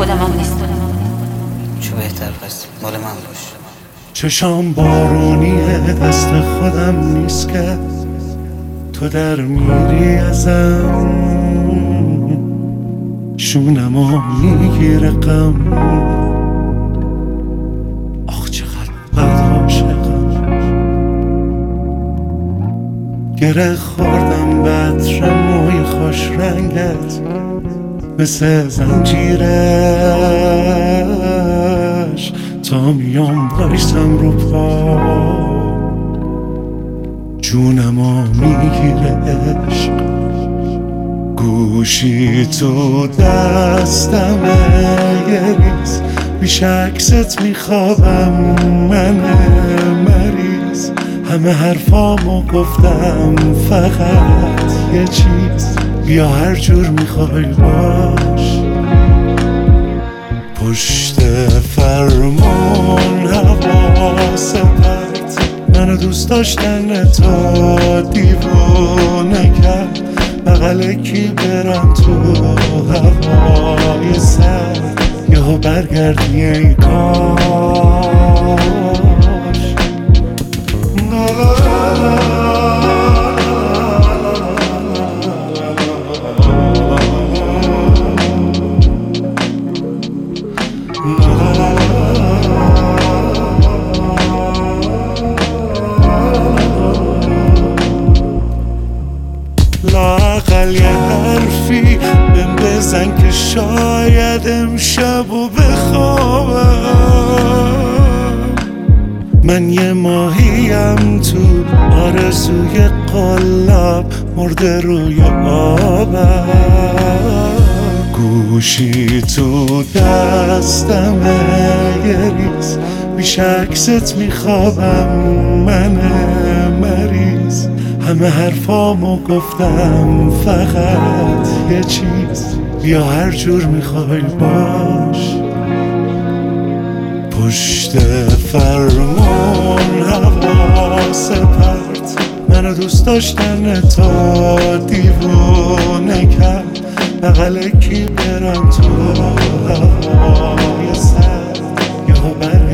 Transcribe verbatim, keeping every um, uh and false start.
خودم هم نیست. چه بهتر پس مال من باش. چشام بارونیه دست خودم نیست که تو در میری ازم، شونمو میگیره غم. آخ چقدر بد عاشقم، گره خوردم به عطر موی خوش رنگت، مثل زنجیرش تا میام بایستم رو پا، جونمو میگیره عشق. گوشی تو دستمه یه ریز، بیش عکست میخوابم من مریض. همه حرفامو گفتم فقط یه چیز، بیا هر جور میخوای باش. پشت فرمون حواس پرت، منو دوست داشتن تو دیوونه کرد. بغل کی برم تو هوای سرد، یهو برگردی ای کاش. لااقل یه حرفی بهم بزن که شاید امشبو بخوابم. من یه ماهیم تو آرزوی قلاب، مرده روی آبم. گوشی تو دستمه یه ریز، بیش عکست میخوابم من مریض. همه حرفامو گفتم فقط یه چیز، بیا هر جور میخوای باش. پشت فرمون حواس پرت، منو دوست داشتن تا دیوونه کرد. بغل کی برم تو هوای سرد، یهو